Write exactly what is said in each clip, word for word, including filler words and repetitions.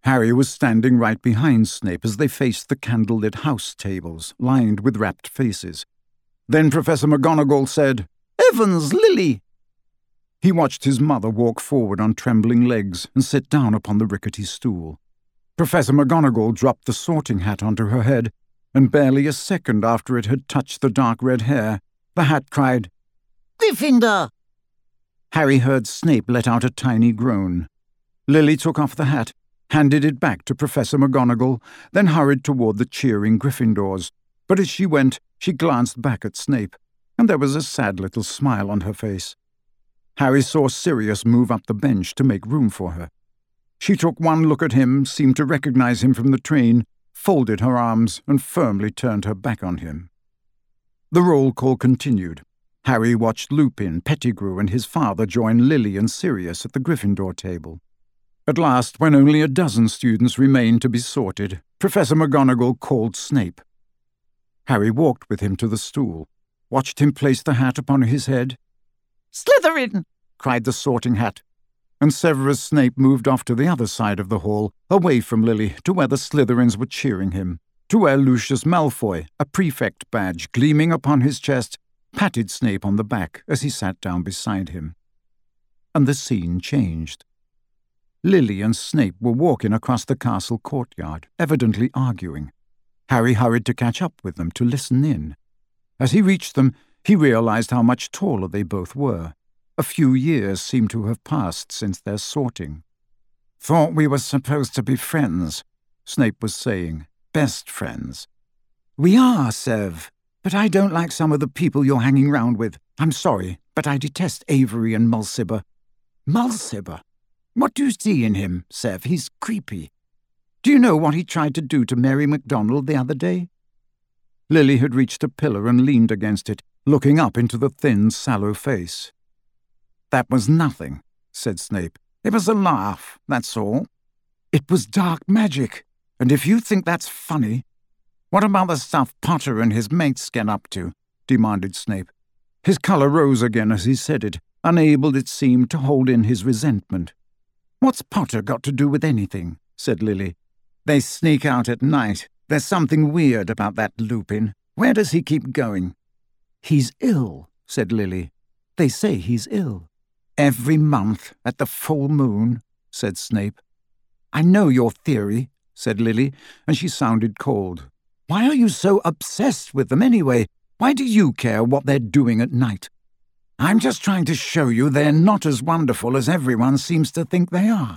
Harry was standing right behind Snape as they faced the candlelit house tables, lined with rapt faces. Then Professor McGonagall said, "Evans, Lily!" He watched his mother walk forward on trembling legs and sit down upon the rickety stool. Professor McGonagall dropped the sorting hat onto her head, and barely a second after it had touched the dark red hair, the hat cried, "Gryffindor!" Harry heard Snape let out a tiny groan. Lily took off the hat, handed it back to Professor McGonagall, then hurried toward the cheering Gryffindors. But as she went, she glanced back at Snape, and there was a sad little smile on her face. Harry saw Sirius move up the bench to make room for her. She took one look at him, seemed to recognize him from the train, folded her arms, and firmly turned her back on him. The roll call continued. Harry watched Lupin, Pettigrew, and his father join Lily and Sirius at the Gryffindor table. At last, when only a dozen students remained to be sorted, Professor McGonagall called Snape. Harry walked with him to the stool, watched him place the hat upon his head. "Slytherin!" cried the sorting hat, and Severus Snape moved off to the other side of the hall, away from Lily, to where the Slytherins were cheering him, to where Lucius Malfoy, a prefect badge gleaming upon his chest, patted Snape on the back as he sat down beside him. And the scene changed. Lily and Snape were walking across the castle courtyard, evidently arguing. Harry hurried to catch up with them to listen in. As he reached them, he realized how much taller they both were. A few years seemed to have passed since their sorting. "Thought we were supposed to be friends," Snape was saying. "Best friends." "We are, Sev, but I don't like some of the people you're hanging round with. I'm sorry, but I detest Avery and Mulciber." "Mulciber? What do you see in him, Sev? He's creepy. Do you know what he tried to do to Mary MacDonald the other day?" Lily had reached a pillar and leaned against it, looking up into the thin, sallow face. "That was nothing," said Snape. "It was a laugh, that's all." "It was dark magic, and if you think that's funny—" "What about the stuff Potter and his mates get up to?" demanded Snape. His colour rose again as he said it, unable, it seemed, to hold in his resentment. "What's Potter got to do with anything?" said Lily. "They sneak out at night. There's something weird about that Lupin. Where does he keep going?" "He's ill," said Lily. "They say he's ill." "Every month at the full moon," said Snape. "I know your theory," said Lily, and she sounded cold. "Why are you so obsessed with them anyway? Why do you care what they're doing at night?" "I'm just trying to show you they're not as wonderful as everyone seems to think they are."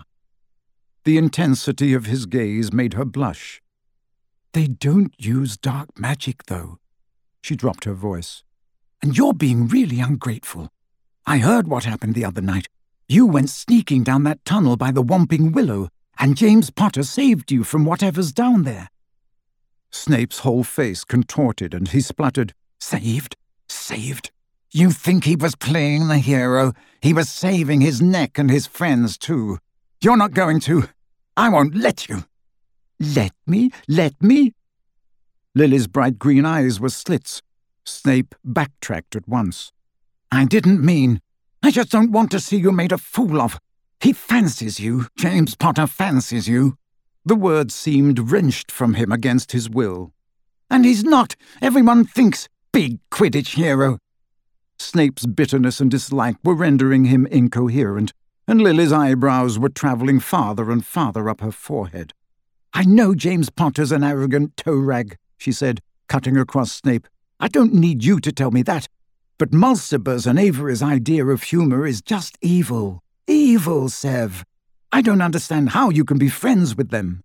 The intensity of his gaze made her blush. "They don't use dark magic, though." She dropped her voice. "And you're being really ungrateful. I heard what happened the other night. You went sneaking down that tunnel by the Whomping Willow, and James Potter saved you from whatever's down there." Snape's whole face contorted, and he spluttered, "Saved? Saved? You think he was playing the hero? He was saving his neck and his friends, too. You're not going to. I won't let you." "Let me? Let me?" Lily's bright green eyes were slits. Snape backtracked at once. "I didn't mean. I just don't want to see you made a fool of. He fancies you. James Potter fancies you." The words seemed wrenched from him against his will. "And he's not. Everyone thinks. Big Quidditch hero." Snape's bitterness and dislike were rendering him incoherent, and Lily's eyebrows were travelling farther and farther up her forehead. "I know James Potter's an arrogant toe-rag," she said, cutting across Snape. "I don't need you to tell me that. But Mulciber's and Avery's idea of humour is just evil. Evil, Sev. I don't understand how you can be friends with them."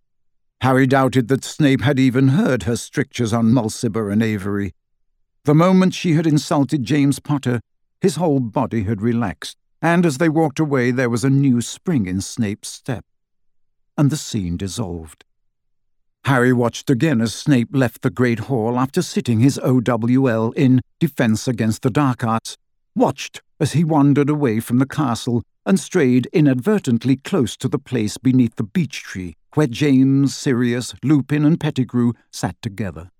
Harry doubted that Snape had even heard her strictures on Mulciber and Avery. The moment she had insulted James Potter, his whole body had relaxed, and as they walked away there was a new spring in Snape's step. And the scene dissolved. Harry watched again as Snape left the Great Hall after sitting his O W L in Defence Against the Dark Arts, watched as he wandered away from the castle and strayed inadvertently close to the place beneath the beech tree where James, Sirius, Lupin and Pettigrew sat together.